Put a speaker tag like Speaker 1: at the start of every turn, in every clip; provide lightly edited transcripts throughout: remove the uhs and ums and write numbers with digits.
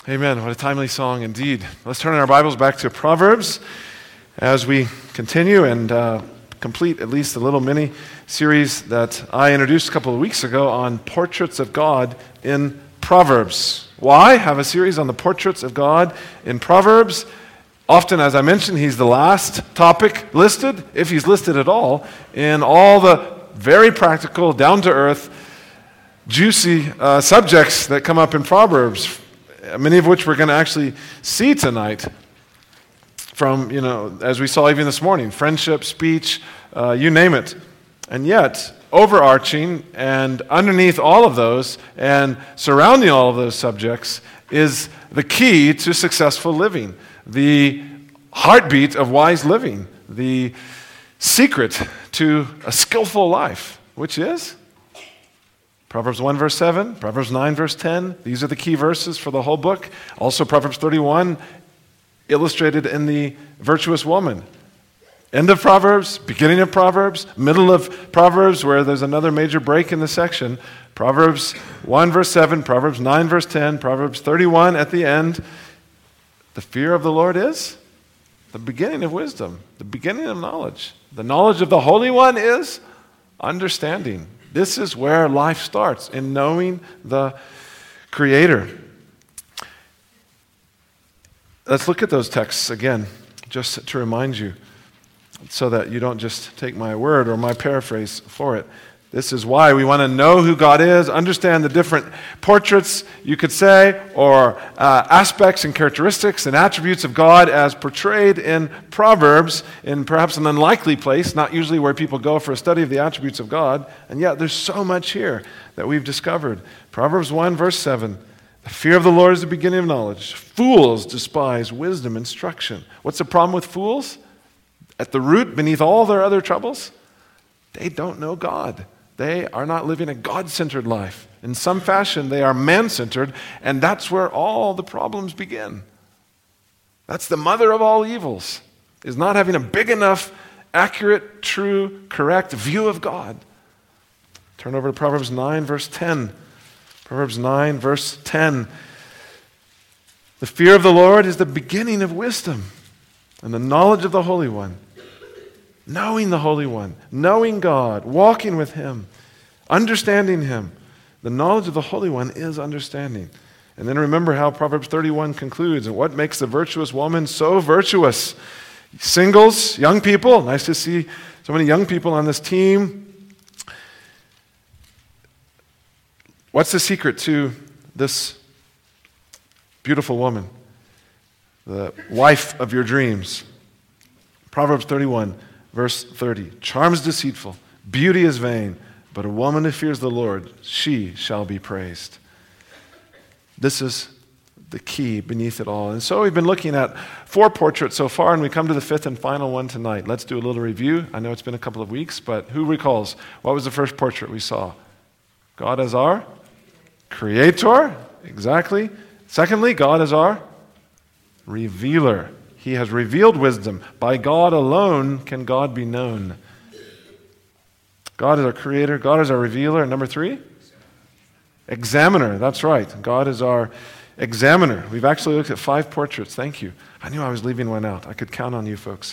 Speaker 1: Amen. What a timely song indeed. Let's turn our Bibles back to Proverbs as we continue and complete at least a little mini series that I introduced a couple of weeks ago on portraits of God in Proverbs. Why have a series on the portraits of God in Proverbs? Often, as I mentioned, he's the last topic listed, if he's listed at all, in all the very practical, down-to-earth, juicy subjects that come up in Proverbs, many of which we're going to actually see tonight from, as we saw even this morning, friendship, speech, you name it. And yet, overarching and underneath all of those and surrounding all of those subjects is the key to successful living, the heartbeat of wise living, the secret to a skillful life, which is Proverbs 1 verse 7, Proverbs 9 verse 10. These are the key verses for the whole book. Also Proverbs 31, illustrated in the virtuous woman. End of Proverbs, beginning of Proverbs, middle of Proverbs, where there's another major break in the section. Proverbs 1 verse 7, Proverbs 9 verse 10, Proverbs 31 at the end. The fear of the Lord is the beginning of wisdom, the beginning of knowledge. The knowledge of the Holy One is understanding. This is where life starts, in knowing the Creator. Let's look at those texts again, just to remind you, so that you don't just take my word or my paraphrase for it. This is why we want to know who God is, understand the different portraits, you could say, or aspects and characteristics and attributes of God as portrayed in Proverbs, in perhaps an unlikely place, not usually where people go for a study of the attributes of God, and yet there's so much here that we've discovered. Proverbs 1 verse 7, the fear of the Lord is the beginning of knowledge. Fools despise wisdom, instruction. What's the problem with fools? At the root, beneath all their other troubles, they don't know God. They are not living a God-centered life. In some fashion, they are man-centered, and that's where all the problems begin. That's the mother of all evils, is not having a big enough, accurate, true, correct view of God. Turn over to Proverbs 9, verse 10. Proverbs 9, verse 10. The fear of the Lord is the beginning of wisdom, and the knowledge of the Holy One. Knowing the Holy One, knowing God, walking with Him, understanding Him. The knowledge of the Holy One is understanding. And then remember how Proverbs 31 concludes, and what makes the virtuous woman so virtuous. Singles, young people, nice to see so many young people on this team. What's the secret to this beautiful woman, the wife of your dreams? Proverbs 31. Verse 30, charm is deceitful, beauty is vain, but a woman who fears the Lord, she shall be praised. This is the key beneath it all. And so we've been looking at 4 portraits so far, and we come to the 5th and final one tonight. Let's do a little review. I know it's been a couple of weeks, but who recalls? What was the first portrait we saw? God as our Creator, exactly. Secondly, God as our Revealer. He has revealed wisdom. By God alone can God be known. God is our Creator. God is our Revealer. And number 3? Examiner. That's right. God is our Examiner. We've actually looked at 5 portraits. Thank you. I knew I was leaving one out. I could count on you folks.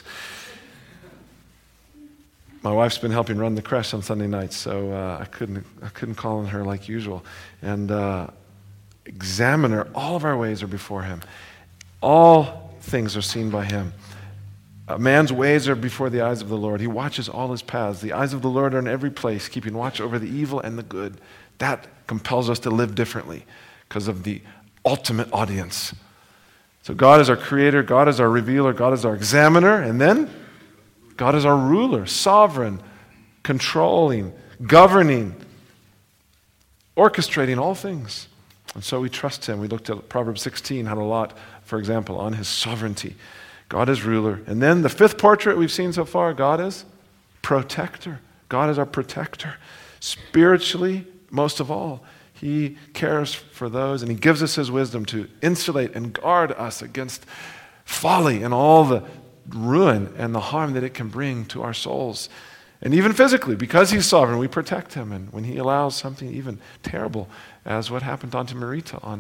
Speaker 1: My wife's been helping run the creche on Sunday nights, so I couldn't call on her like usual. And Examiner, all of our ways are before Him. All things are seen by Him. A man's ways are before the eyes of the Lord. He watches all his paths. The eyes of the Lord are in every place, keeping watch over the evil and the good. That compels us to live differently because of the ultimate audience. So God is our Creator, God is our Revealer, God is our Examiner, and then God is our Ruler, sovereign, controlling, governing, orchestrating all things. And so we trust Him. We looked at Proverbs 16, had a lot, for example, on His sovereignty. God is ruler. And then the 5th portrait we've seen so far, God is protector. God is our protector. Spiritually, most of all, He cares for those, and He gives us His wisdom to insulate and guard us against folly and all the ruin and the harm that it can bring to our souls. And even physically, because He's sovereign, we protect Him. And when He allows something even terrible, as what happened to Auntie Marita on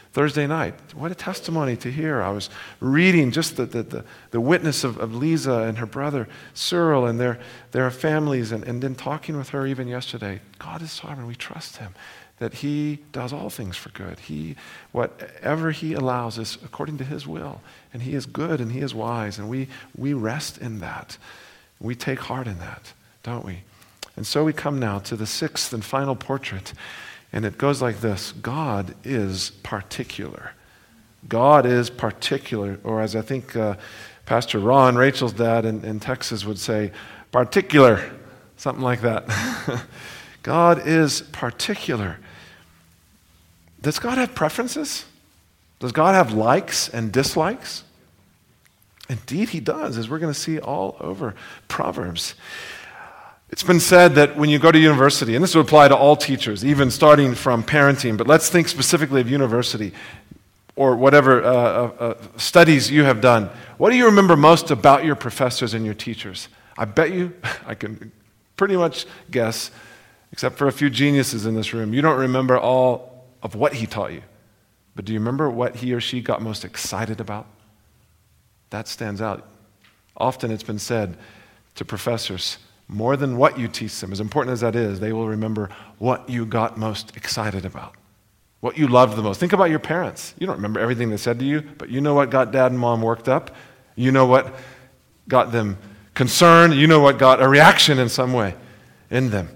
Speaker 1: Thursday night. What a testimony to hear. I was reading just the witness of Lisa and her brother Cyril and their families, and then talking with her even yesterday. God is sovereign. We trust him, that he does all things for good. Whatever he allows is according to his will. And he is good and he is wise. And we rest in that. We take heart in that, don't we? And so we come now to the sixth and final portrait. And it goes like this: God is particular. God is particular, or as I think Pastor Ron, Rachel's dad in Texas would say, particular, something like that. God is particular. Does God have preferences? Does God have likes and dislikes? Indeed he does, as we're going to see all over Proverbs. It's been said that when you go to university, and this would apply to all teachers, even starting from parenting, but let's think specifically of university or whatever studies you have done. What do you remember most about your professors and your teachers? I bet you, I can pretty much guess, except for a few geniuses in this room, you don't remember all of what he taught you. But do you remember what he or she got most excited about? That stands out. Often it's been said to professors, more than what you teach them, as important as that is, they will remember what you got most excited about, what you loved the most. Think about your parents. You don't remember everything they said to you, but you know what got dad and mom worked up. You know what got them concerned. You know what got a reaction in some way in them.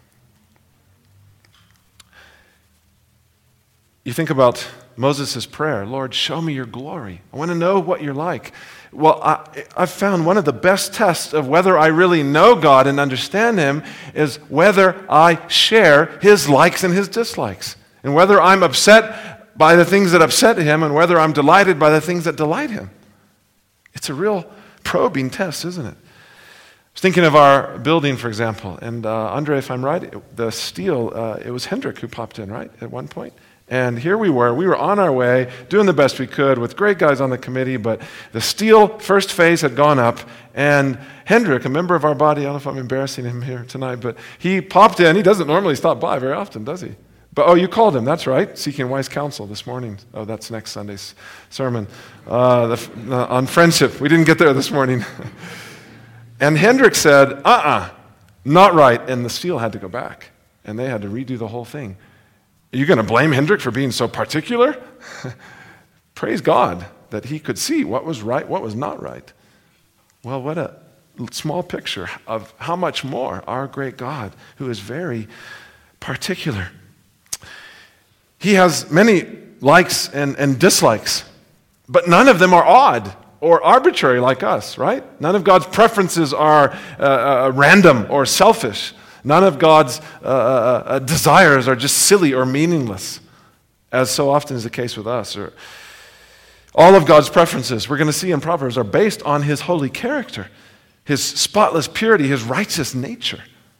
Speaker 1: You think about Moses' prayer, Lord, show me your glory. I want to know what you're like. Well, I've found one of the best tests of whether I really know God and understand him is whether I share his likes and his dislikes, and whether I'm upset by the things that upset him and whether I'm delighted by the things that delight him. It's a real probing test, isn't it? I was thinking of our building, for example, and Andre, if I'm right, the steel, it was Hendrik who popped in, right, at one point? And here we were on our way, doing the best we could with great guys on the committee, but the steel first phase had gone up, and Hendrik, a member of our body, I don't know if I'm embarrassing him here tonight, but he popped in. He doesn't normally stop by very often, does he? But, you called him, that's right, seeking wise counsel this morning. Oh, that's next Sunday's sermon on friendship. We didn't get there this morning. And Hendrik said, not right, and the steel had to go back, and they had to redo the whole thing. Are you going to blame Hendrik for being so particular? Praise God that he could see what was right, what was not right. Well, what a small picture of how much more our great God, who is very particular. He has many likes and dislikes, but none of them are odd or arbitrary like us, right? None of God's preferences are random or selfish. None of God's desires are just silly or meaningless, as so often is the case with us. All of God's preferences, we're going to see in Proverbs, are based on his holy character, his spotless purity, his righteous nature.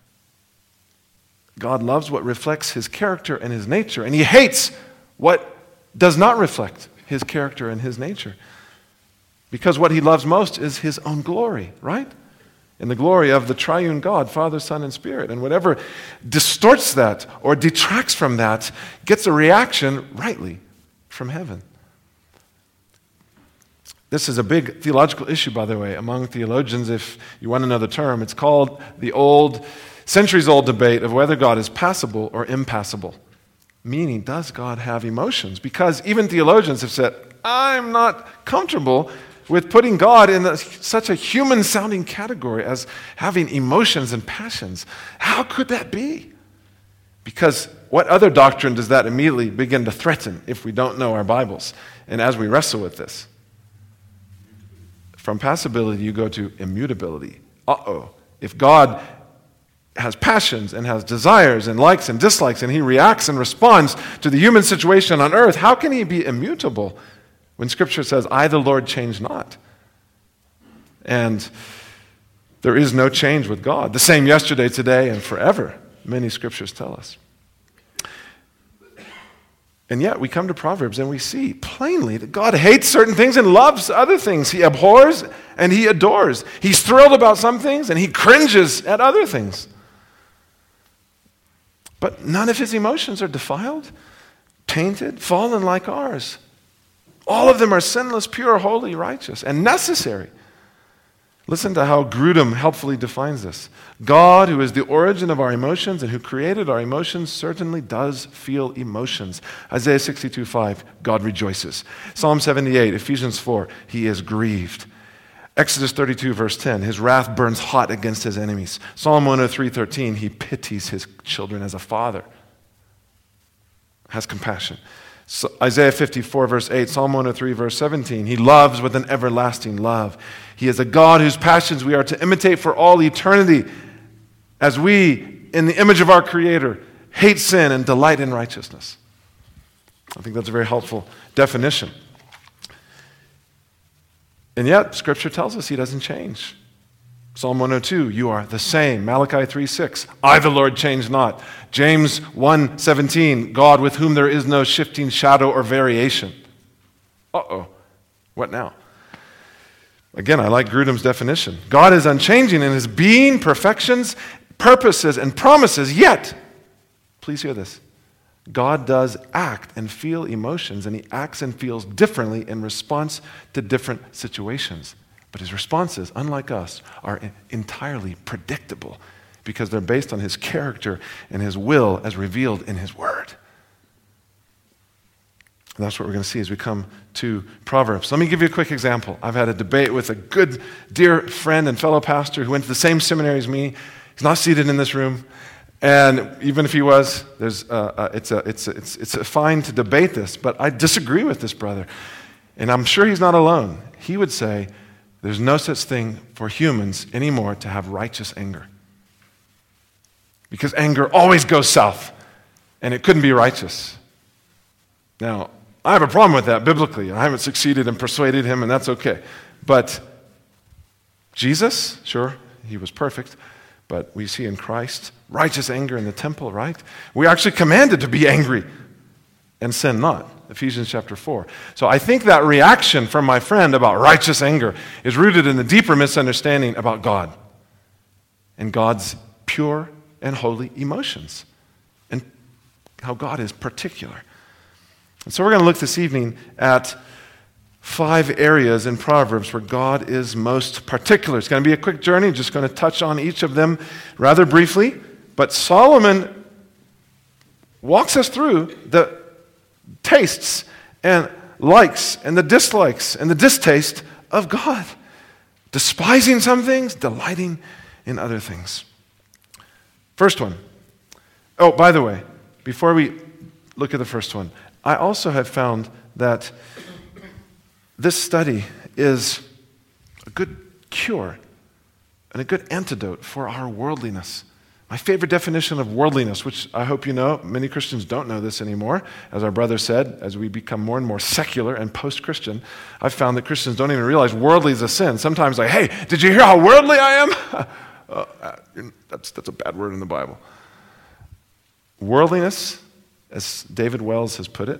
Speaker 1: God loves what reflects his character and his nature, and he hates what does not reflect his character and his nature. Because what he loves most is his own glory, right? In the glory of the triune God, Father, Son, and Spirit. And whatever distorts that or detracts from that gets a reaction rightly from heaven. This is a big theological issue, by the way, among theologians. If you want to know the term, it's called the centuries-old debate of whether God is passible or impassible. Meaning, does God have emotions? Because even theologians have said, I'm not comfortable with putting God in such a human-sounding category as having emotions and passions. How could that be? Because what other doctrine does that immediately begin to threaten if we don't know our Bibles? And as we wrestle with this, from passibility you go to immutability. If God has passions and has desires and likes and dislikes, and he reacts and responds to the human situation on earth, how can he be immutable? When Scripture says, I, the Lord, change not. And there is no change with God. The same yesterday, today, and forever, many Scriptures tell us. And yet, we come to Proverbs and we see plainly that God hates certain things and loves other things. He abhors and he adores. He's thrilled about some things and he cringes at other things. But none of his emotions are defiled. tainted, fallen like ours. All of them are sinless, pure, holy, righteous, and necessary. Listen to how Grudem helpfully defines this. God, who is the origin of our emotions and who created our emotions, certainly does feel emotions. Isaiah 62:5, God rejoices. Psalm 78, Ephesians 4, he is grieved. Exodus 32, verse 10, his wrath burns hot against his enemies. Psalm 103:13, he pities his children as a father, has compassion. So Isaiah 54, verse 8, Psalm 103, verse 17, he loves with an everlasting love. He is a God whose passions we are to imitate for all eternity as we, in the image of our Creator, hate sin and delight in righteousness. I think that's a very helpful definition. And yet, Scripture tells us he doesn't change. Psalm 102, you are the same. Malachi 3:6, I the Lord change not. James 1:17, God with whom there is no shifting shadow or variation. Uh-oh, what now? Again, I like Grudem's definition. God is unchanging in his being, perfections, purposes, and promises, yet, please hear this, God does act and feel emotions, and he acts and feels differently in response to different situations. But his responses, unlike us, are entirely predictable because they're based on his character and his will as revealed in his word. And that's what we're going to see as we come to Proverbs. Let me give you a quick example. I've had a debate with a good, dear friend and fellow pastor who went to the same seminary as me. He's not seated in this room. And even if he was, it's fine to debate this, but I disagree with this brother. And I'm sure he's not alone. He would say, there's no such thing for humans anymore to have righteous anger. Because anger always goes south, and it couldn't be righteous. Now, I have a problem with that biblically. I haven't succeeded and persuaded him, and that's okay. But Jesus, sure, he was perfect, but we see in Christ righteous anger in the temple, right? We're actually commanded to be angry and sin not. Ephesians chapter 4. So I think that reaction from my friend about righteous anger is rooted in the deeper misunderstanding about God and God's pure and holy emotions and how God is particular. And so we're going to look this evening at 5 areas in Proverbs where God is most particular. It's going to be a quick journey, just going to touch on each of them rather briefly. But Solomon walks us through the tastes and likes and the dislikes and the distaste of God. Despising some things, delighting in other things. First one. Oh, by the way, before we look at the first one, I also have found that this study is a good cure and a good antidote for our worldliness. My favorite definition of worldliness, which I hope you know, many Christians don't know this anymore, as our brother said, as we become more and more secular and post-Christian, I've found that Christians don't even realize worldly is a sin. Sometimes like, hey, did you hear how worldly I am? That's a bad word in the Bible. Worldliness, as David Wells has put it,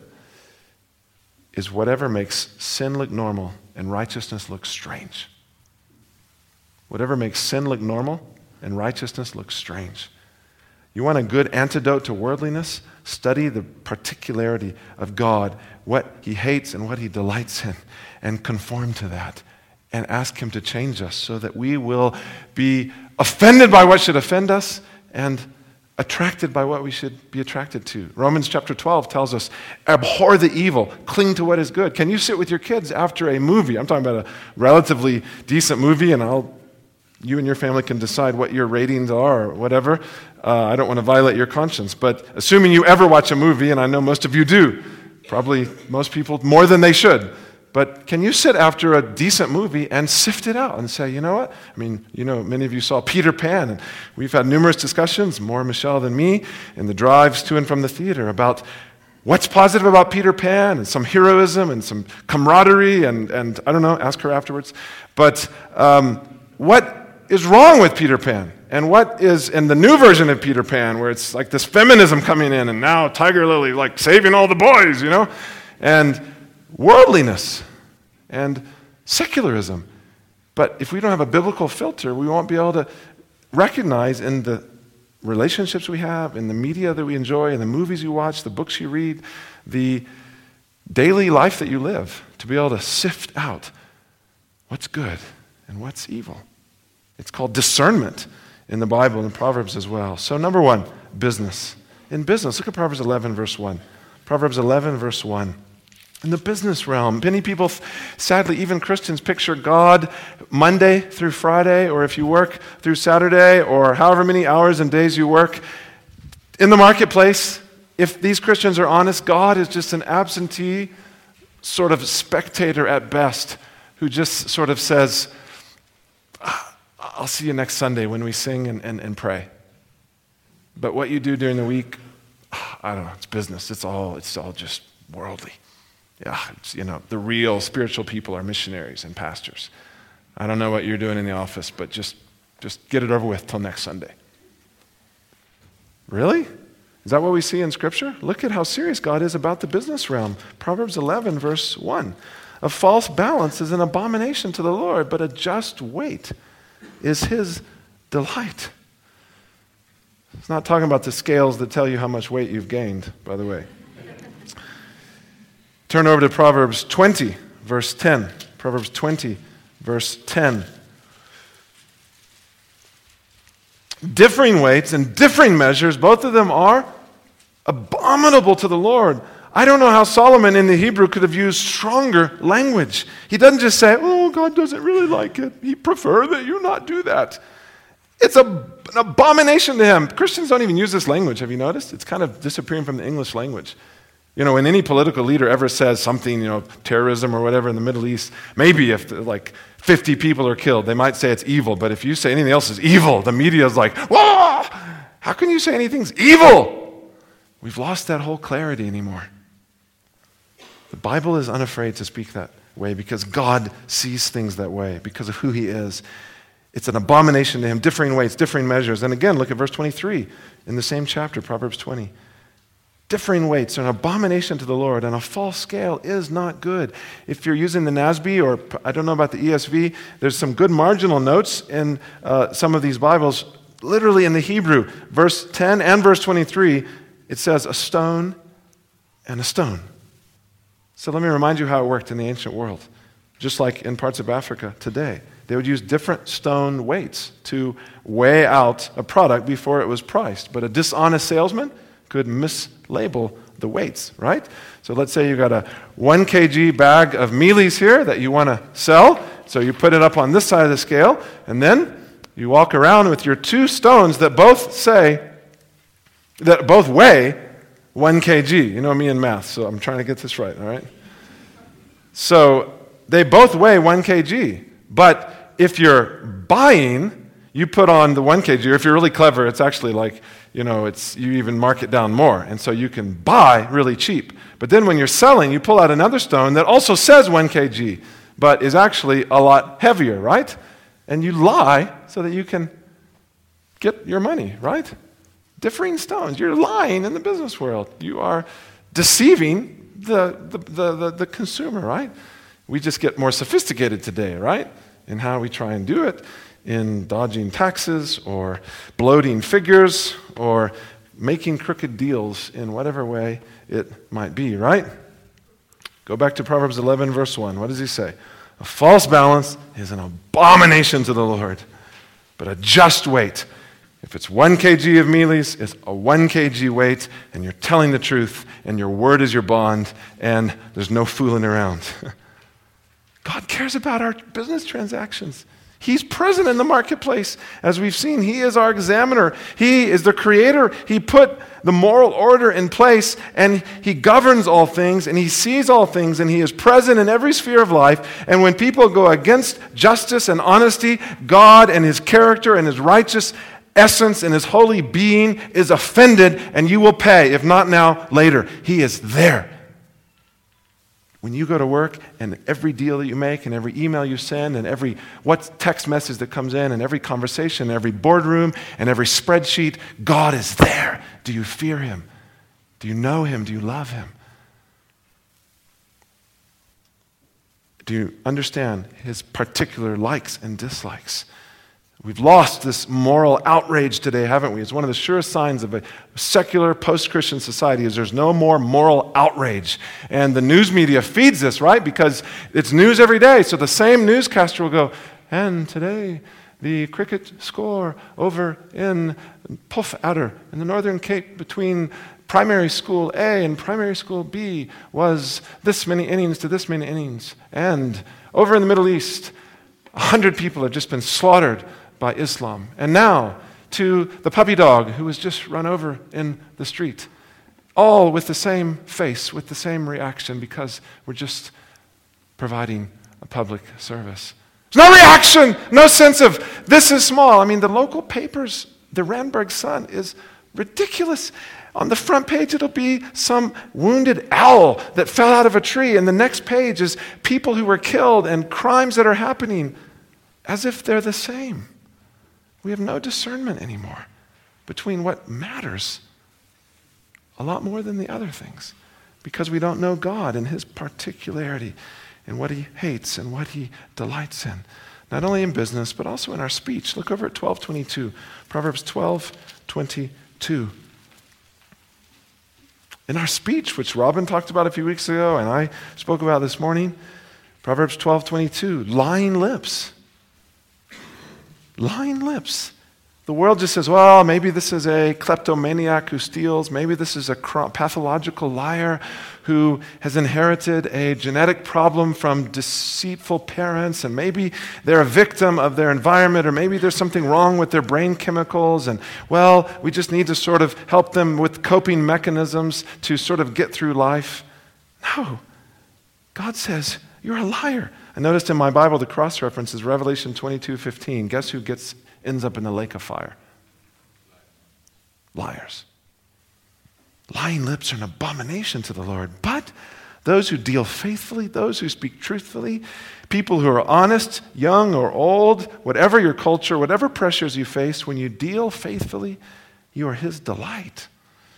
Speaker 1: is whatever makes sin look normal and righteousness look strange. Whatever makes sin look normal and righteousness look strange. You want a good antidote to worldliness? Study the particularity of God, what he hates and what he delights in, and conform to that. And ask him to change us so that we will be offended by what should offend us and attracted by what we should be attracted to. Romans chapter 12 tells us, abhor the evil, cling to what is good. Can you sit with your kids after a movie? I'm talking about a relatively decent movie, and you and your family can decide what your ratings are or whatever. I don't want to violate your conscience, but assuming you ever watch a movie, and I know most of you do, probably most people more than they should, but can you sit after a decent movie and sift it out and say, you know what? I mean, you know, many of you saw Peter Pan, and we've had numerous discussions, more Michelle than me, in the drives to and from the theater about what's positive about Peter Pan, and some heroism and some camaraderie, and I don't know, ask her afterwards. But what is wrong with Peter Pan? And what is in the new version of Peter Pan, where it's like this feminism coming in, and now Tiger Lily like saving all the boys, you know? And worldliness and secularism. But if we don't have a biblical filter, we won't be able to recognize in the relationships we have, in the media that we enjoy, in the movies you watch, the books you read, the daily life that you live, to be able to sift out what's good and what's evil. It's called discernment in the Bible and in Proverbs as well. So number one, business. In business, look at Proverbs 11, verse 1. Proverbs 11, verse 1. In the business realm, many people, sadly, even Christians, picture God Monday through Friday, or if you work through Saturday, or however many hours and days you work in the marketplace. If these Christians are honest, God is just an absentee sort of spectator at best who just sort of says, I'll see you next Sunday when we sing and pray. But what you do during the week, I don't know, it's business. It's all just worldly. Yeah, the real spiritual people are missionaries and pastors. I don't know what you're doing in the office, but just get it over with till next Sunday. Really? Is that what we see in Scripture? Look at how serious God is about the business realm. Proverbs 11, verse 1. A false balance is an abomination to the Lord, but a just weight is his delight. It's not talking about the scales that tell you how much weight you've gained, by the way. Turn over to Proverbs 20, verse 10. Proverbs 20, verse 10. Differing weights and differing measures, both of them are abominable to the Lord. I don't know how Solomon in the Hebrew could have used stronger language. He doesn't just say, oh, God doesn't really like it. He'd prefer that you not do that. It's an abomination to him. Christians don't even use this language. Have you noticed? It's kind of disappearing from the English language. When any political leader ever says something, terrorism or whatever in the Middle East, maybe if 50 people are killed, they might say it's evil. But if you say anything else is evil, the media is like, whoa, how can you say anything's evil? We've lost that whole clarity anymore. The Bible is unafraid to speak that way because God sees things that way, because of who he is. It's an abomination to him, differing weights, differing measures. And again, look at verse 23 in the same chapter, Proverbs 20. Differing weights are an abomination to the Lord, and a false scale is not good. If you're using the NASB, or I don't know about the ESV, there's some good marginal notes in some of these Bibles. Literally in the Hebrew, verse 10 and verse 23, it says a stone and a stone. So let me remind you how it worked in the ancient world. Just like in parts of Africa today, they would use different stone weights to weigh out a product before it was priced. But a dishonest salesman could mislabel the weights, right? So let's say you got a 1 kg bag of mealies here that you want to sell. So you put it up on this side of the scale, and then you walk around with your two stones that both weigh 1 kg. You know me in math, so I'm trying to get this right, all right? So they both weigh 1 kg. But if you're buying, you put on the 1 kg. Or if you're really clever, it's actually like, you even mark it down more. And so you can buy really cheap. But then when you're selling, you pull out another stone that also says 1 kg, but is actually a lot heavier, right? And you lie so that you can get your money, right? Differing stones. You're lying in the business world. You are deceiving the consumer, right? We just get more sophisticated today, right? In how we try and do it, in dodging taxes or bloating figures or making crooked deals in whatever way it might be, right? Go back to Proverbs 11, verse 1. What does he say? A false balance is an abomination to the Lord, but a just weight. If it's 1 kg of mealies, it's a 1 kg weight, and you're telling the truth, and your word is your bond, and there's no fooling around. God cares about our business transactions. He's present in the marketplace. As we've seen, he is our examiner. He is the creator. He put the moral order in place, and he governs all things, and he sees all things, and he is present in every sphere of life. And when people go against justice and honesty, God and his character and his righteous essence and his holy being is offended, and you will pay, if not now, later. He is there. When you go to work, and every deal that you make, and every email you send, and every text message that comes in, and every conversation, and every boardroom, and every spreadsheet, God is there. Do you fear him? Do you know him? Do you love him? Do you understand his particular likes and dislikes? We've lost this moral outrage today, haven't we? It's one of the surest signs of a secular post-Christian society is there's no more moral outrage. And the news media feeds this, right? Because it's news every day. So the same newscaster will go, and today the cricket score over in Puffadder in the Northern Cape between primary school A and primary school B was this many innings to this many innings. And over in the Middle East, 100 people have just been slaughtered by Islam. And now to the puppy dog who was just run over in the street. All with the same face, with the same reaction, because we're just providing a public service. There's no reaction, no sense of this is small. I mean, the local papers, the Randburg Sun is ridiculous. On the front page, it'll be some wounded owl that fell out of a tree. And the next page is people who were killed and crimes that are happening as if they're the same. We have no discernment anymore between what matters a lot more than the other things because we don't know God and his particularity and what he hates and what he delights in. Not only in business, but also in our speech. Look over at 12:22, Proverbs 12:22. In our speech, which Robin talked about a few weeks ago and I spoke about this morning, Proverbs 12:22, lying lips. Lying lips. The world just says, well, maybe this is a kleptomaniac who steals. Maybe this is a pathological liar who has inherited a genetic problem from deceitful parents. And maybe they're a victim of their environment, or maybe there's something wrong with their brain chemicals. And, well, we just need to sort of help them with coping mechanisms to sort of get through life. No. God says, you're a liar. I noticed in my Bible the cross-reference is Revelation 22:15. Guess who ends up in the lake of fire? Liars. Lying lips are an abomination to the Lord. But those who deal faithfully, those who speak truthfully, people who are honest, young or old, whatever your culture, whatever pressures you face, when you deal faithfully, you are his delight.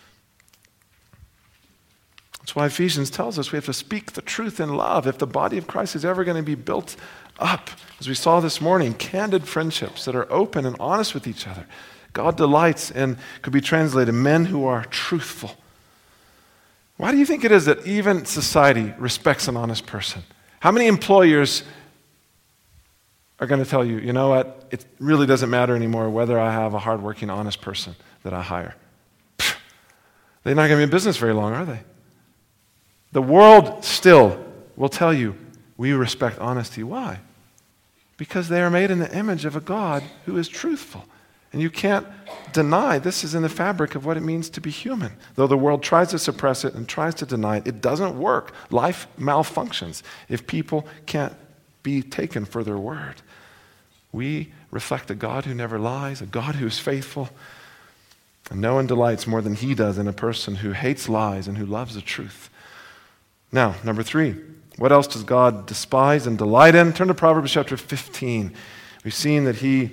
Speaker 1: That's why Ephesians tells us we have to speak the truth in love. If the body of Christ is ever going to be built up, as we saw this morning, candid friendships that are open and honest with each other. God delights in, could be translated, men who are truthful. Why do you think it is that even society respects an honest person? How many employers are going to tell you, you know what, it really doesn't matter anymore whether I have a hardworking, honest person that I hire? They're not going to be in business very long, are they? The world still will tell you, we respect honesty. Why? Because they are made in the image of a God who is truthful. And you can't deny this is in the fabric of what it means to be human. Though the world tries to suppress it and tries to deny it, it doesn't work. Life malfunctions if people can't be taken for their word. We reflect a God who never lies, a God who is faithful. And no one delights more than he does in a person who hates lies and who loves the truth. Now, number 3, what else does God despise and delight in? Turn to Proverbs chapter 15. We've seen that he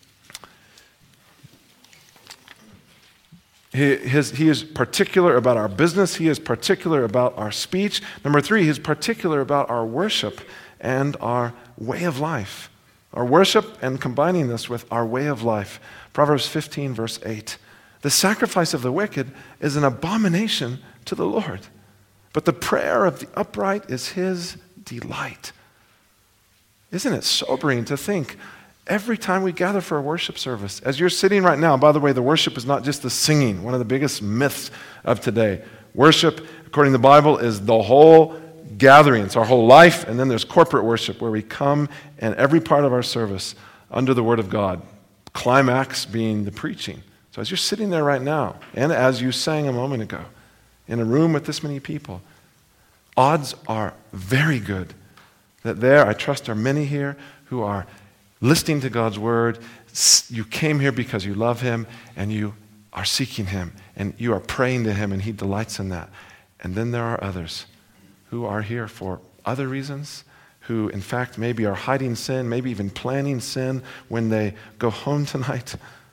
Speaker 1: is particular about our business. He is particular about our speech. Number 3, he is particular about our worship and our way of life. Our worship and combining this with our way of life. Proverbs 15, verse 8. The sacrifice of the wicked is an abomination to the Lord, but the prayer of the upright is his delight. Isn't it sobering to think every time we gather for a worship service, as you're sitting right now, by the way, the worship is not just the singing, one of the biggest myths of today. Worship, according to the Bible, is the whole gathering. It's our whole life, and then there's corporate worship where we come and every part of our service under the Word of God, climax being the preaching. So as you're sitting there right now, and as you sang a moment ago, in a room with this many people, odds are very good that there, I trust, are many here who are listening to God's word. You came here because you love him and you are seeking him and you are praying to him and he delights in that. And then there are others who are here for other reasons, who in fact maybe are hiding sin, maybe even planning sin when they go home tonight.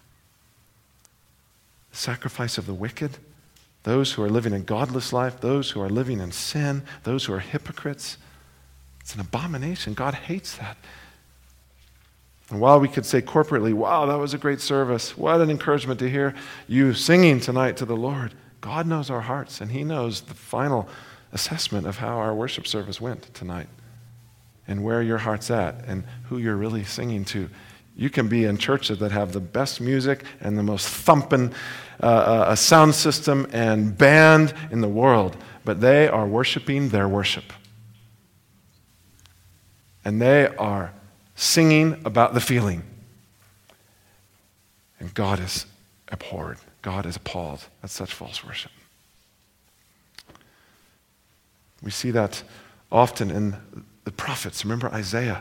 Speaker 1: The sacrifice of the wicked, those who are living a godless life, those who are living in sin, those who are hypocrites. It's an abomination. God hates that. And while we could say corporately, wow, that was a great service, what an encouragement to hear you singing tonight to the Lord, God knows our hearts, and He knows the final assessment of how our worship service went tonight and where your heart's at and who you're really singing to. You can be in churches that have the best music and the most thumping sound system and band in the world, but they are worshiping their worship. And they are singing about the feeling. And God is abhorred. God is appalled at such false worship. We see that often in the prophets. Remember Isaiah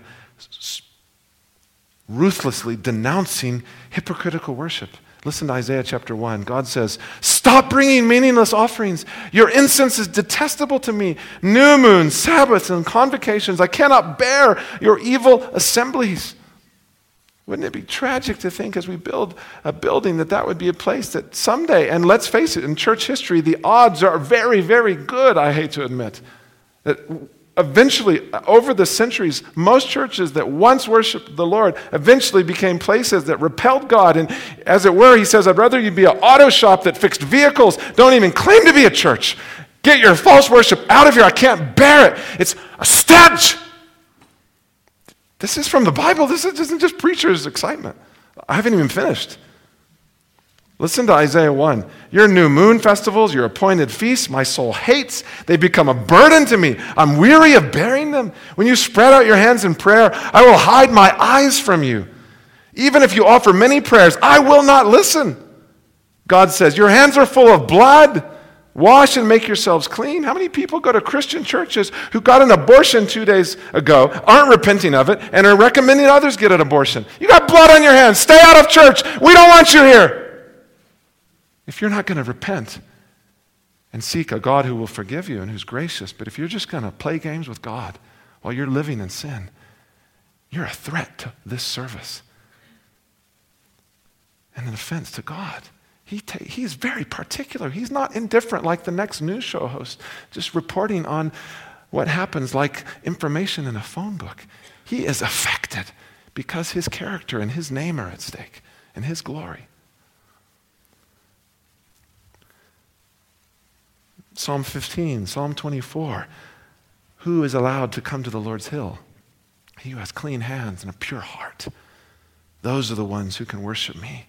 Speaker 1: ruthlessly denouncing hypocritical worship. Listen to Isaiah chapter 1. God says, "Stop bringing meaningless offerings. Your incense is detestable to me. New moons, Sabbaths, and convocations. I cannot bear your evil assemblies." Wouldn't it be tragic to think as we build a building that would be a place that someday, and let's face it, in church history, the odds are very, very good, I hate to admit, that eventually, over the centuries, most churches that once worshiped the Lord eventually became places that repelled God. And as it were, He says, I'd rather you be an auto shop that fixed vehicles. Don't even claim to be a church. Get your false worship out of here. I can't bear it. It's a stench. This is from the Bible. This isn't just preacher's excitement. I haven't even finished. Listen to Isaiah 1. Your new moon festivals, your appointed feasts, my soul hates. They become a burden to me. I'm weary of bearing them. When you spread out your hands in prayer, I will hide my eyes from you. Even if you offer many prayers, I will not listen. God says, your hands are full of blood. Wash and make yourselves clean. How many people go to Christian churches who got an abortion 2 days ago, aren't repenting of it, and are recommending others get an abortion? You got blood on your hands. Stay out of church. We don't want you here. If you're not going to repent and seek a God who will forgive you and who's gracious, but if you're just going to play games with God while you're living in sin, you're a threat to this service and an offense to God. He's very particular. He's not indifferent like the next news show host, just reporting on what happens like information in a phone book. He is affected because His character and His name are at stake and His glory. Psalm 15, Psalm 24. Who is allowed to come to the Lord's hill? He who has clean hands and a pure heart. Those are the ones who can worship me.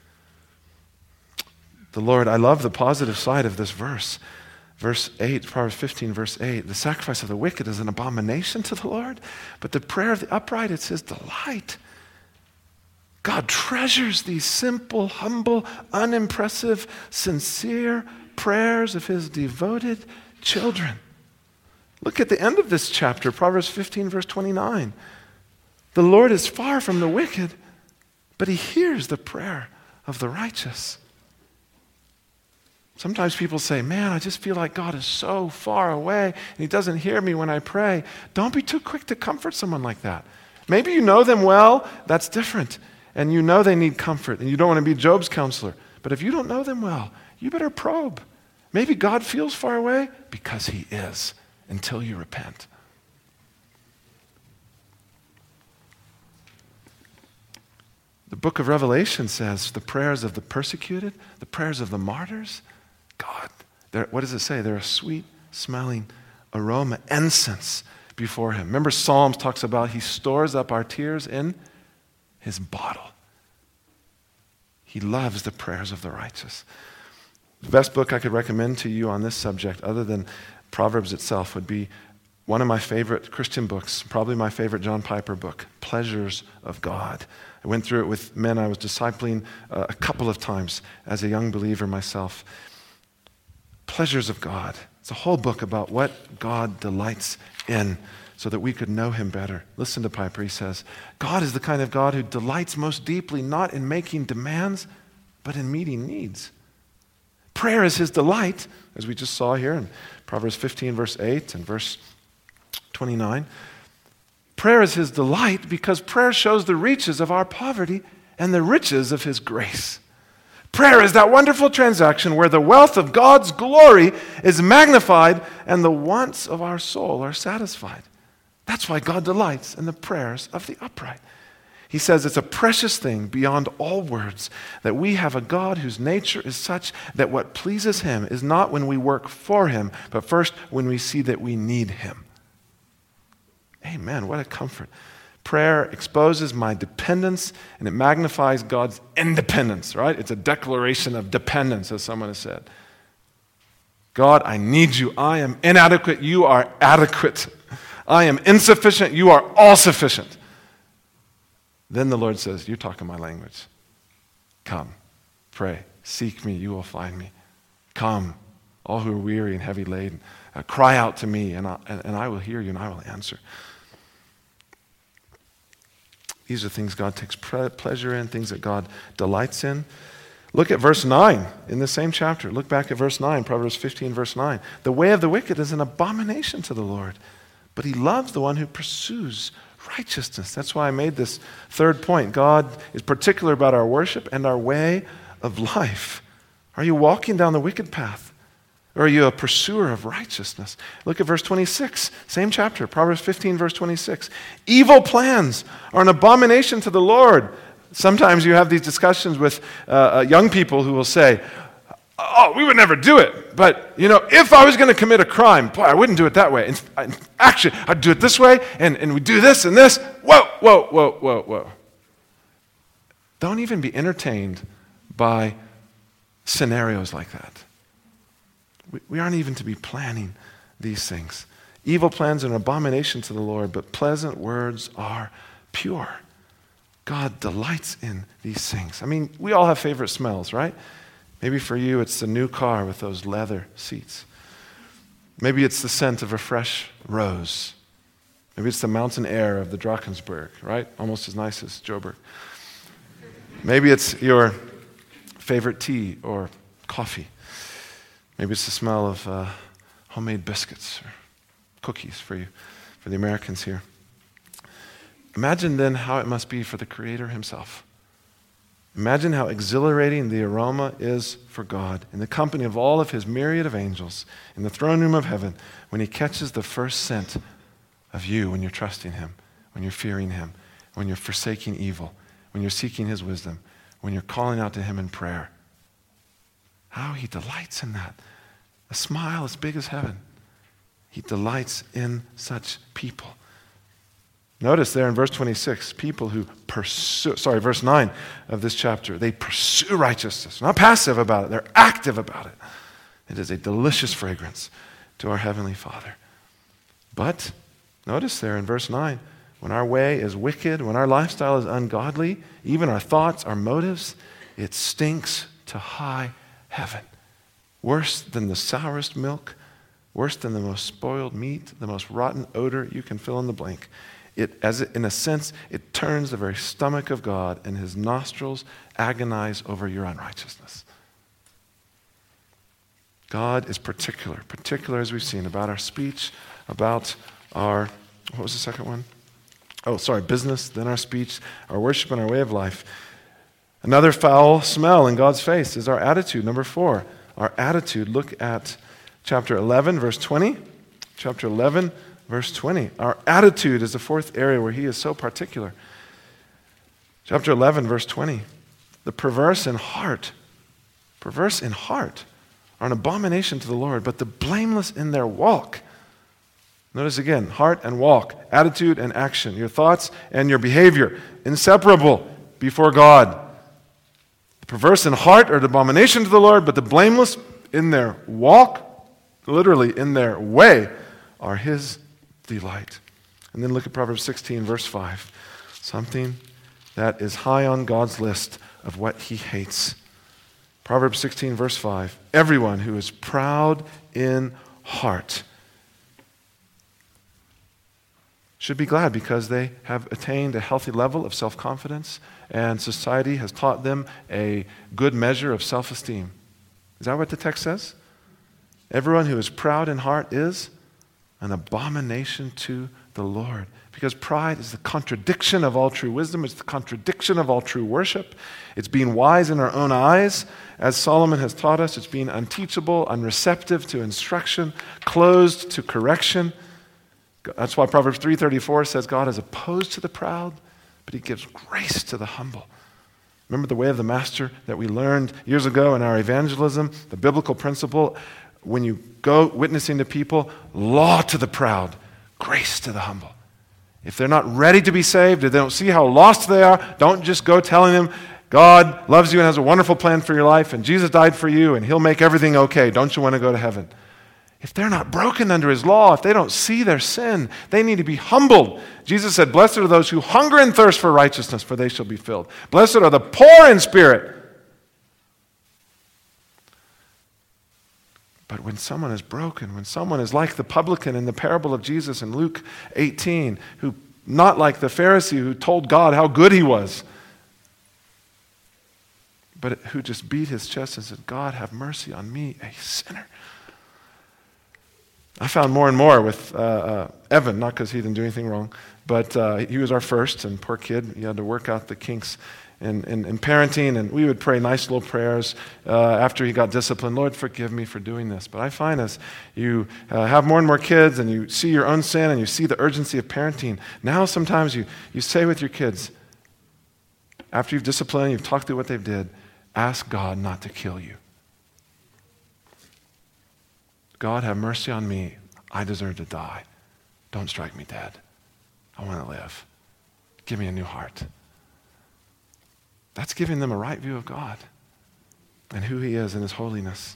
Speaker 1: The Lord, I love the positive side of this verse. Verse 8, Proverbs 15, verse 8. The sacrifice of the wicked is an abomination to the Lord, but the prayer of the upright, it's His delight. God treasures these simple, humble, unimpressive, sincere prayers of His devoted children. Look at the end of this chapter, Proverbs 15, verse 29. The Lord is far from the wicked, but He hears the prayer of the righteous. Sometimes people say, man, I just feel like God is so far away and He doesn't hear me when I pray. Don't be too quick to comfort someone like that. Maybe you know them well, that's different. And you know they need comfort and you don't want to be Job's counselor. But if you don't know them well, you better probe. Maybe God feels far away because He is until you repent. The book of Revelation says the prayers of the persecuted, the prayers of the martyrs, God, what does it say? They're a sweet-smelling aroma, incense before Him. Remember Psalms talks about He stores up our tears in His bottle. He loves the prayers of the righteous. The best book I could recommend to you on this subject, other than Proverbs itself, would be one of my favorite Christian books, probably my favorite John Piper book, Pleasures of God. I went through it with men I was discipling a couple of times as a young believer myself. Pleasures of God. It's a whole book about what God delights in so that we could know Him better. Listen to Piper. He says, God is the kind of God who delights most deeply not in making demands, but in meeting needs. Prayer is His delight, as we just saw here in Proverbs 15, verse 8 and verse 29. Prayer is His delight because prayer shows the reaches of our poverty and the riches of His grace. Prayer is that wonderful transaction where the wealth of God's glory is magnified and the wants of our soul are satisfied. That's why God delights in the prayers of the upright. He says it's a precious thing beyond all words that we have a God whose nature is such that what pleases him is not when we work for him, but first when we see that we need him. Amen. What a comfort. Prayer exposes my dependence and it magnifies God's independence, right? It's a declaration of dependence, as someone has said. God, I need you. I am inadequate. You are adequate. I am insufficient. You are all sufficient. Then the Lord says, you're talking my language. Come, pray, seek me, you will find me. Come, all who are weary and heavy laden, cry out to me, and I will hear you, and I will answer. These are things God takes pleasure in, things that God delights in. Look at verse 9 in the same chapter. Look back at verse 9, Proverbs 15, verse 9. The way of the wicked is an abomination to the Lord, but he loves the one who pursues righteousness. That's why I made this third point. God is particular about our worship and our way of life. Are you walking down the wicked path? Or are you a pursuer of righteousness? Look at verse 26, same chapter, Proverbs 15, verse 26. Evil plans are an abomination to the Lord. Sometimes you have these discussions with young people who will say, oh, we would never do it. But, if I was going to commit a crime, boy, I wouldn't do it that way. Actually, I'd do it this way, and we do this and this. Whoa. Don't even be entertained by scenarios like that. We aren't even to be planning these things. Evil plans are an abomination to the Lord, but pleasant words are pure. God delights in these things. I mean, we all have favorite smells, right? Maybe for you, it's the new car with those leather seats. Maybe it's the scent of a fresh rose. Maybe it's the mountain air of the Drakensberg, right? Almost as nice as Joburg. Maybe it's your favorite tea or coffee. Maybe it's the smell of homemade biscuits or cookies for you, for the Americans here. Imagine then how it must be for the Creator himself. Imagine how exhilarating the aroma is for God in the company of all of his myriad of angels in the throne room of heaven when he catches the first scent of you when you're trusting him, when you're fearing him, when you're forsaking evil, when you're seeking his wisdom, when you're calling out to him in prayer. How he delights in that. A smile as big as heaven. He delights in such people. Notice there in verse 26, people who verse 9 of this chapter, they pursue righteousness. Not passive about it, they're active about it. It is a delicious fragrance to our Heavenly Father. But notice there in verse 9, when our way is wicked, when our lifestyle is ungodly, even our thoughts, our motives, it stinks to high heaven. Worse than the sourest milk, worse than the most spoiled meat, the most rotten odor, you can fill in the blank. In a sense, it turns the very stomach of God, and his nostrils agonize over your unrighteousness. God is particular as we've seen, about our speech, about our, what was the second one? Business, then our speech, our worship, and our way of life. Another foul smell in God's face is our attitude. Number 4, our attitude. Look at chapter 11, verse 20. Chapter 11, verse 20. Our attitude is the fourth area where he is so particular. Chapter 11, verse 20. The perverse in heart are an abomination to the Lord, but the blameless in their walk. Notice again, heart and walk, attitude and action, your thoughts and your behavior, inseparable before God. The perverse in heart are an abomination to the Lord, but the blameless in their walk, literally in their way, are his delight. And then look at Proverbs 16, verse 5. Something that is high on God's list of what he hates. Proverbs 16, verse 5. Everyone who is proud in heart should be glad because they have attained a healthy level of self-confidence, and society has taught them a good measure of self-esteem. Is that what the text says? Everyone who is proud in heart is an abomination to the Lord. Because pride is the contradiction of all true wisdom. It's the contradiction of all true worship. It's being wise in our own eyes. As Solomon has taught us, it's being unteachable, unreceptive to instruction, closed to correction. That's why Proverbs 3:34 says God is opposed to the proud, but he gives grace to the humble. Remember the way of the master that we learned years ago in our evangelism, the biblical principle, when you go witnessing to people, law to the proud, grace to the humble. If they're not ready to be saved, if they don't see how lost they are, don't just go telling them, God loves you and has a wonderful plan for your life, and Jesus died for you, and he'll make everything okay. Don't you want to go to heaven? If they're not broken under his law, if they don't see their sin, they need to be humbled. Jesus said, blessed are those who hunger and thirst for righteousness, for they shall be filled. Blessed are the poor in spirit. But when someone is broken, when someone is like the publican in the parable of Jesus in Luke 18, who not like the Pharisee who told God how good he was, but who just beat his chest and said, God, have mercy on me, a sinner. I found more and more with Evan, not because he didn't do anything wrong, but he was our first, and poor kid, he had to work out the kinks in parenting, and we would pray nice little prayers after he got disciplined. Lord, forgive me for doing this. But I find as you have more and more kids and you see your own sin and you see the urgency of parenting, now sometimes you say with your kids, after you've disciplined, you've talked through what they've did, ask God not to kill you. God, have mercy on me. I deserve to die. Don't strike me dead. I want to live. Give me a new heart. That's giving them a right view of God and who he is in his holiness.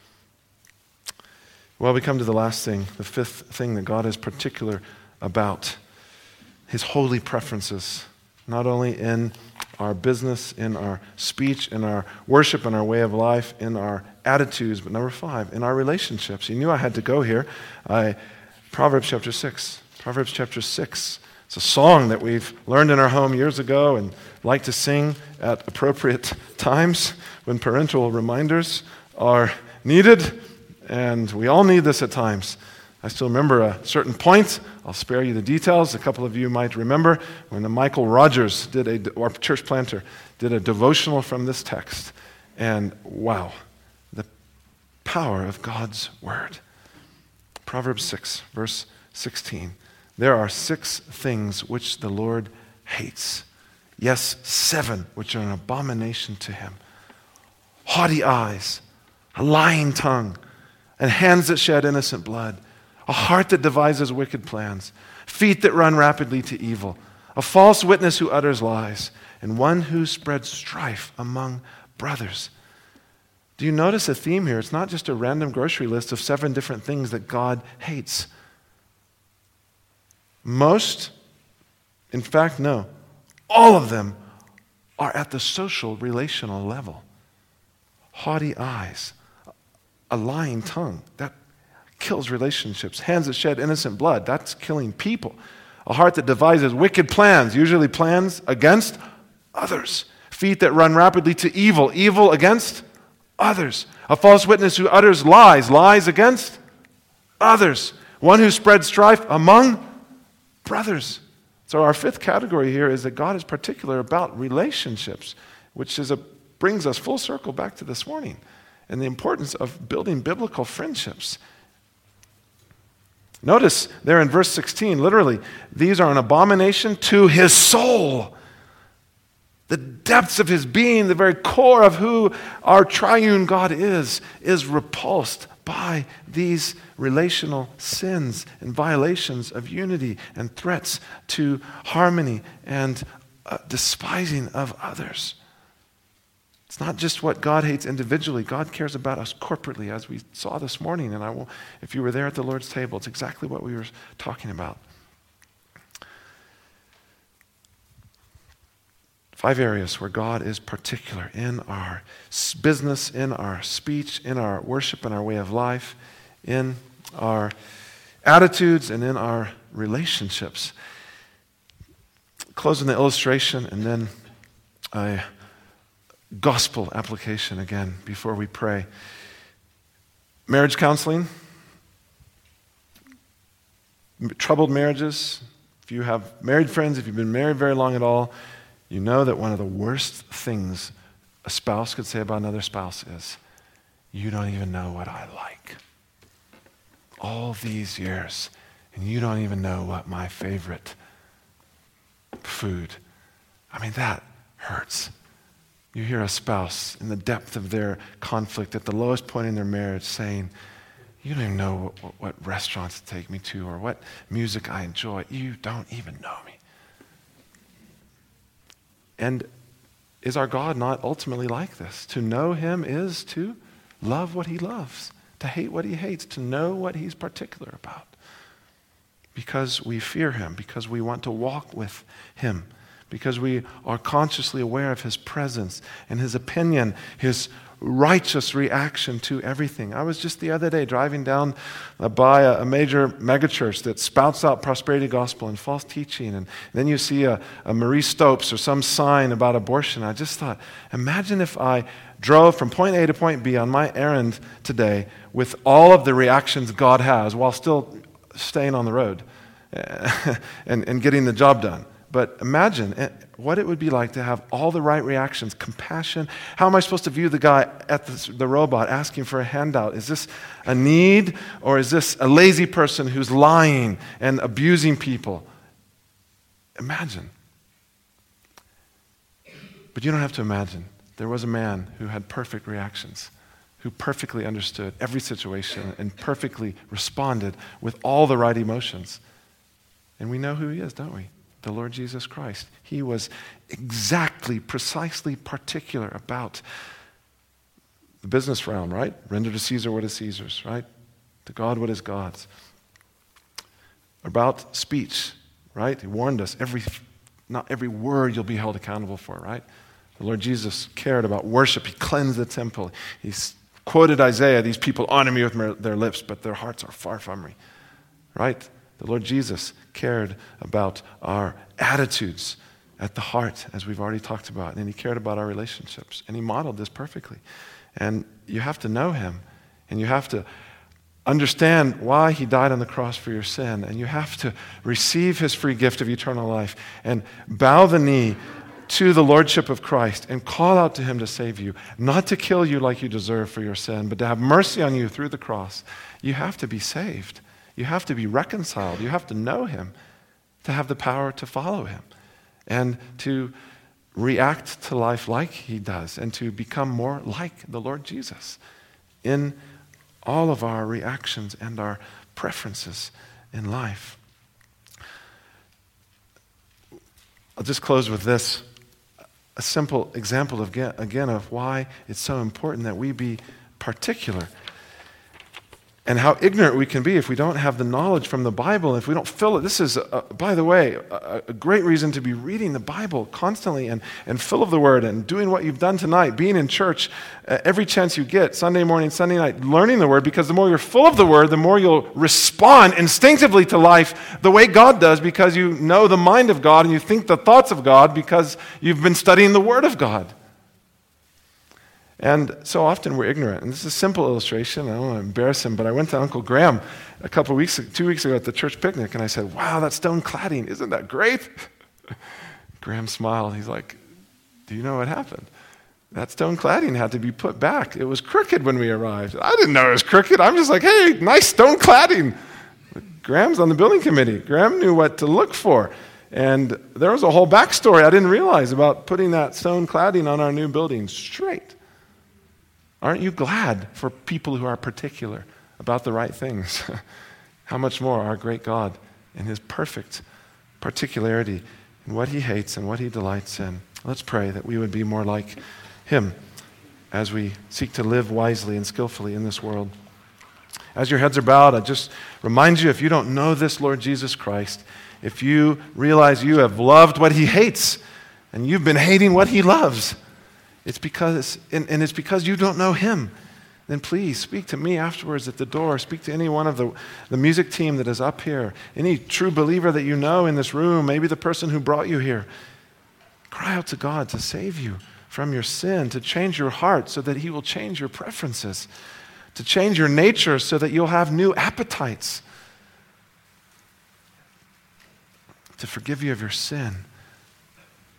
Speaker 1: Well, we come to the last thing, the fifth thing that God is particular about, his holy preferences, not only in our business, in our speech, in our worship, in our way of life, in our attitudes, but number 5, in our relationships. You knew I had to go here. Proverbs chapter 6. Proverbs chapter 6. It's a song that we've learned in our home years ago and like to sing at appropriate times when parental reminders are needed, and we all need this at times. I still remember a certain point. I'll spare you the details. A couple of you might remember when Michael Rogers, our church planter, did a devotional from this text. And wow, the power of God's word. Proverbs 6, verse 16. There are 6 things which the Lord hates. Yes, 7 which are an abomination to him. Haughty eyes, a lying tongue, and hands that shed innocent blood, a heart that devises wicked plans, feet that run rapidly to evil, a false witness who utters lies, and one who spreads strife among brothers. Do you notice a theme here? It's not just a random grocery list of 7 different things that God hates. Most, in fact, no, all of them are at the social, relational level. Haughty eyes, a lying tongue, that kills relationships. Hands that shed innocent blood, that's killing people. A heart that devises wicked plans, usually plans against others. Feet that run rapidly to evil, evil against others. A false witness who utters lies, lies against others. One who spreads strife among brothers. So our 5th category here is that God is particular about relationships, which brings us full circle back to this morning and the importance of building biblical friendships. Notice there in verse 16, literally, these are an abomination to his soul. The depths of his being, the very core of who our triune God is repulsed by these relational sins and violations of unity and threats to harmony and despising of others. It's not just what God hates individually. God cares about us corporately, as we saw this morning. And if you were there at the Lord's table, it's exactly what we were talking about. 5 areas where God is particular in our business, in our speech, in our worship, in our way of life, in our attitudes, and in our relationships. Closing the illustration and then a gospel application again before we pray. Marriage counseling, troubled marriages. If you have married friends, if you've been married very long at all, you know that one of the worst things a spouse could say about another spouse is, you don't even know what I like. All these years, and you don't even know what my favorite food I mean, that hurts. You hear a spouse in the depth of their conflict, at the lowest point in their marriage, saying, you don't even know what restaurants to take me to or what music I enjoy. You don't even know me. And is our God not ultimately like this? To know him is to love what he loves, to hate what he hates, to know what he's particular about. Because we fear him, because we want to walk with him, because we are consciously aware of his presence and his opinion, his righteous reaction to everything. I was just the other day driving down by a major megachurch that spouts out prosperity gospel and false teaching, and then you see a Marie Stopes or some sign about abortion. I just thought, imagine if I drove from point A to point B on my errand today with all of the reactions God has while still staying on the road and getting the job done. But imagine what it would be like to have all the right reactions, compassion. How am I supposed to view the guy at the robot asking for a handout? Is this a need, or is this a lazy person who's lying and abusing people? Imagine. But you don't have to imagine. There was a man who had perfect reactions, who perfectly understood every situation and perfectly responded with all the right emotions. And we know who he is, don't we? The Lord Jesus Christ. He was exactly, precisely particular about the business realm, right? Render to Caesar what is Caesar's, right? To God what is God's. About speech, right? He warned us, not every word you'll be held accountable for, right? The Lord Jesus cared about worship. He cleansed the temple. He quoted Isaiah, these people honor me with their lips, but their hearts are far from me, right? The Lord Jesus cared about our attitudes at the heart, as we've already talked about, and he cared about our relationships, and he modeled this perfectly. And you have to know him, and you have to understand why he died on the cross for your sin, and you have to receive his free gift of eternal life and bow the knee to the lordship of Christ and call out to him to save you, not to kill you like you deserve for your sin, but to have mercy on you through the cross. You have to be saved. You have to be reconciled. You have to know him to have the power to follow him and to react to life like he does and to become more like the Lord Jesus in all of our reactions and our preferences in life. I'll just close with this, a simple example again of why it's so important that we be particular and how ignorant we can be if we don't have the knowledge from the Bible, if we don't fill it. This is, by the way, a great reason to be reading the Bible constantly and full of the Word and doing what you've done tonight, being in church every chance you get, Sunday morning, Sunday night, learning the Word, because the more you're full of the Word, the more you'll respond instinctively to life the way God does, because you know the mind of God and you think the thoughts of God because you've been studying the Word of God. And so often we're ignorant. And this is a simple illustration. I don't want to embarrass him, but I went to Uncle Graham 2 weeks ago at the church picnic, and I said, wow, that stone cladding, isn't that great? Graham smiled. He's like, do you know what happened? That stone cladding had to be put back. It was crooked when we arrived. I didn't know it was crooked. I'm just like, hey, nice stone cladding. But Graham's on the building committee. Graham knew what to look for. And there was a whole backstory I didn't realize about putting that stone cladding on our new building straight. Aren't you glad for people who are particular about the right things? How much more our great God in his perfect particularity in what he hates and what he delights in. Let's pray that we would be more like him as we seek to live wisely and skillfully in this world. As your heads are bowed, I just remind you, if you don't know this Lord Jesus Christ, if you realize you have loved what he hates and you've been hating what he loves, it's because you don't know him. Then please speak to me afterwards at the door. Speak to any one of the music team that is up here. Any true believer that you know in this room, maybe the person who brought you here. Cry out to God to save you from your sin, to change your heart so that he will change your preferences, to change your nature so that you'll have new appetites, to forgive you of your sin,